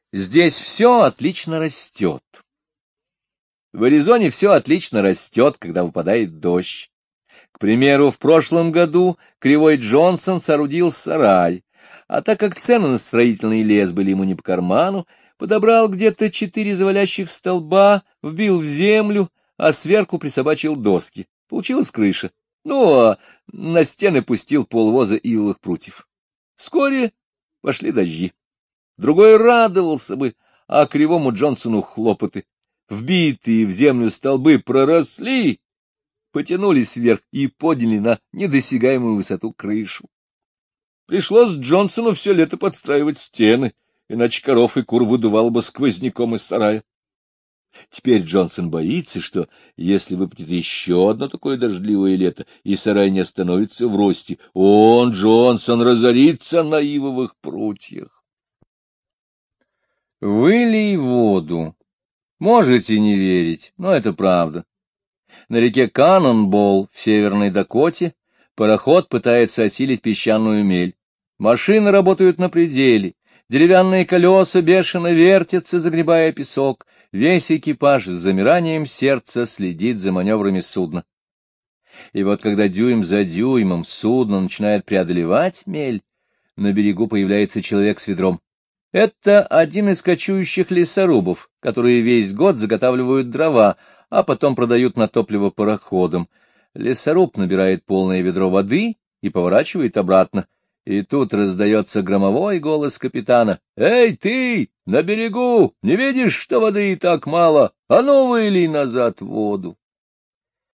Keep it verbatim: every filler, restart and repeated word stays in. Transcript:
Здесь все отлично растет. В Аризоне все отлично растет, когда выпадает дождь. К примеру, в прошлом году Кривой Джонсон соорудил сарай, а так как цены на строительный лес были ему не по карману, подобрал где-то четыре завалящих столба, вбил в землю, а сверху присобачил доски. Получилась крыша. Ну, а на стены пустил полвоза ивовых прутьев. Вскоре пошли дожди. Другой радовался бы, а Кривому Джонсону хлопоты. Вбитые в землю столбы проросли, потянулись вверх и подняли на недосягаемую высоту крышу. Пришлось Джонсону все лето подстраивать стены, иначе коров и кур выдувало бы сквозняком из сарая. Теперь Джонсон боится, что если выпадет еще одно такое дождливое лето, и сарай не остановится в росте, он, Джонсон, разорится на ивовых прутьях. Вылей воду. Можете не верить, но это правда. На реке Каннонбол в Северной Дакоте пароход пытается осилить песчаную мель. Машины работают на пределе, деревянные колеса бешено вертятся, загребая песок. Весь экипаж с замиранием сердца следит за маневрами судна. И вот когда дюйм за дюймом судно начинает преодолевать мель, на берегу появляется человек с ведром. Это один из кочующих лесорубов, которые весь год заготавливают дрова, а потом продают на топливо пароходам. Лесоруб набирает полное ведро воды и поворачивает обратно. И тут раздается громовой голос капитана. «Эй, ты, на берегу, не видишь, что воды и так мало? А ну, вылей назад воду!»